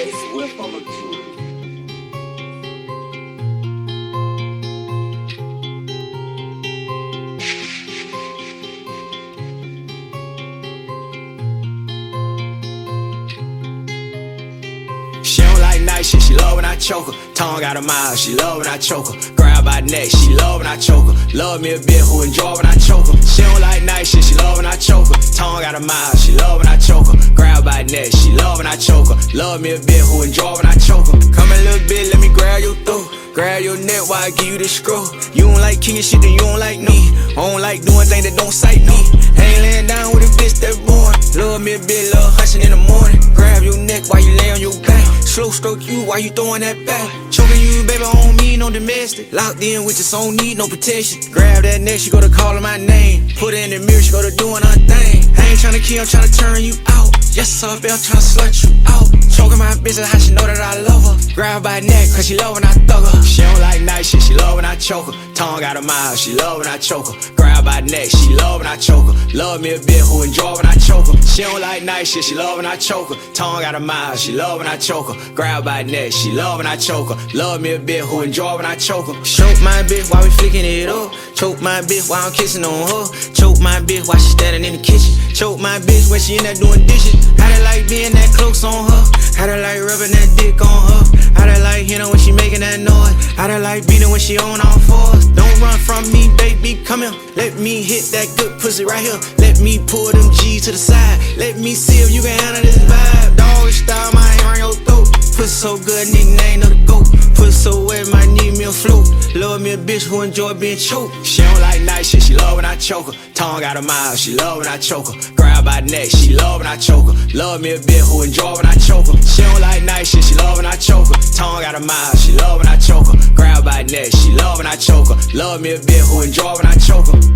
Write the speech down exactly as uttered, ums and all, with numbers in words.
J Swift on the tour. She don't like nice shit, she love when I choke her. Tongue got a mile, she love when I choke her. Grab by neck, she love when I choke her. Love me a bit who enjoy when I choke her. She don't like nice shit, she love when I choke her. Tongue got a mile, she love when I choke her. Grab by neck, she love when I choke her. Love me a bit who enjoy when I choke her. Come a little bit, let me grab your throat. Grab your neck while I give you the scroll. You don't like king shit, then you don't like me. I don't like doing things that don't sight me. Ain't laying down with a bitch that born. Love me a bit, love hushin' in the morning. Grab your neck while you lay on your back. Slow stroke you while you throwing that back. Choking you, baby, I don't need no domestic. Locked in with you, so don't need no protection. Grab that neck, she go to calling my name. Put her in the mirror, she go to doing her thing. I ain't tryna kill, I'm tryna turn you out. Yes, sir, I'm tryna slut you out. Choking my bitch, how she know that I love her. Grab by neck, cause she love when I thug her. She don't like nice shit, she love when I choke her. Tongue got a mile, she love when I choke her. Grab by neck, she love when I choke her. Love me a bit who enjoy when I choke her. She don't like nice shit, she love when I choke her. Tongue got a mile, she love when I choke her. Grab by neck, she love when I choke her. Love me a bit who enjoy when I choke her. Choke my bitch while we flicking it up. Choke my bitch while I'm kissing on her. Choke my bitch while she standing in the kitchen. Choke my bitch when she in there doing dishes. How they like being that close on her. How they like rubbing that dick on her. How they like hitting when she making that noise. How they like beating when she on all fours. Don't run from me, baby, come here. Let me hit that good pussy right here. Let me pull them G's to the side. Let me see if you can handle this vibe. Dog style, my hand on your throat. Pussy so good, nickname of the GOAT. Pussy so wet, might need me a float. Love me a bitch who enjoy being choked. She don't like nice shit, she love when I choke her. Tongue got a mile, she love when I choke her. Grab by neck, she love when I choke her. Love me a bit who enjoy when I choke her. She don't like nice shit, she love when I choke her. Tongue got a mile, she love when I choke her. Grab by neck, she love when I choke her. Love me a bit who enjoy when I choke her.